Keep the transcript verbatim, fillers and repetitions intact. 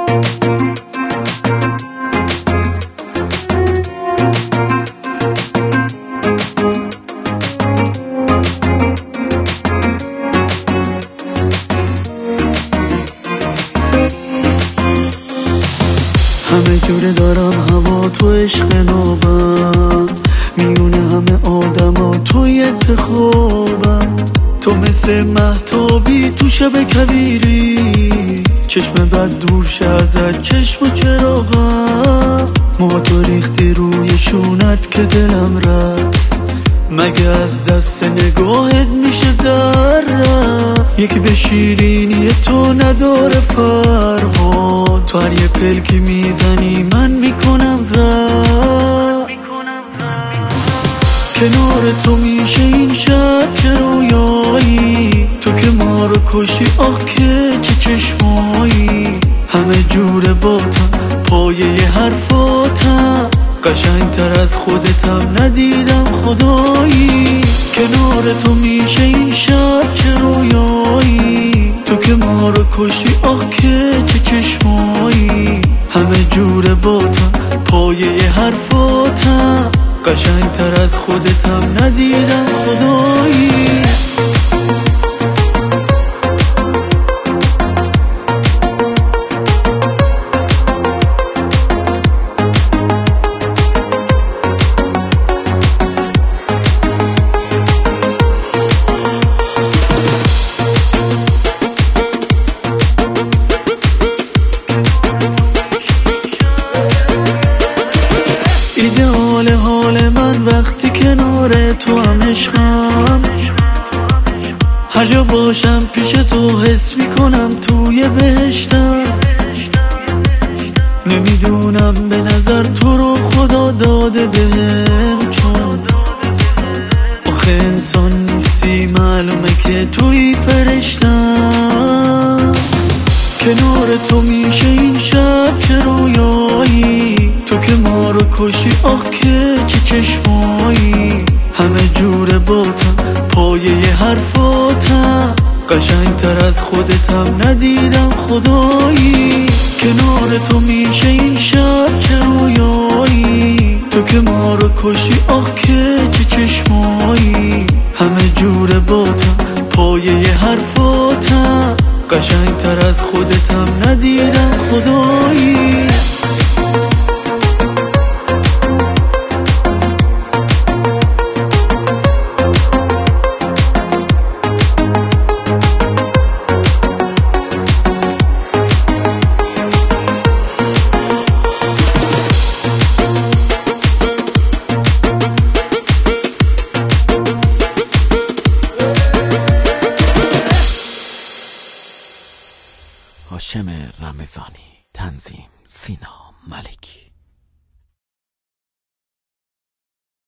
همه جوره دارم هوا تو عشق نابم، میونه همه آدم ها توی انتخابم. تو مثل مهتابی تو شب کویری، چشم بد دور شه ازت چشم و چراغم. ما تو ریختی روی شونت که دلم رفت، مگه از دست نگاهت میشه در رفت؟ یکی به شیرینی تو نداره فرهاد، تو هر یه پلکی میزنی من میکنم زد. کنار تو میشه این شب چه رویایی، تو که ما رو کشی آخ که چه چشمایی. همه جوره باتم پایه حرفاتم، قشنگ تر از خودتم ندیدم خدایی. کنار تو میشه این شب چه رویایی، تو که ما رو کشی آخ که چه چشمایی. همه جوره باتم پایه حرفاتم، قشنگ تر از خودتم ندیدم خدایی. ایدئال حال من وقتی کنار تو هم عشقم، هر جا باشم پیش تو حس میکنم توی بهشتم. نمیدونم به نظر تو رو خدا داده بهم، چون آخه انسان نیستی معلومه که توی فرشتم. کنار تو میشه این شب چه رویایی، تو که ما رو کشی آخ که چه چشمایی. همه جوره باتم پایه حرفاتم، قشنگ تر از خودتم ندیدم خدایی. کنار تو میشه این شب چه رویایی، تو که ما رو کشی آخ که چه چشمایی. همه جوره باتم پایه حرفاتم، قشنگ تر از خودتم ندیدم خدایی. هاشم رمضانی، تنظیم سینا ملکی.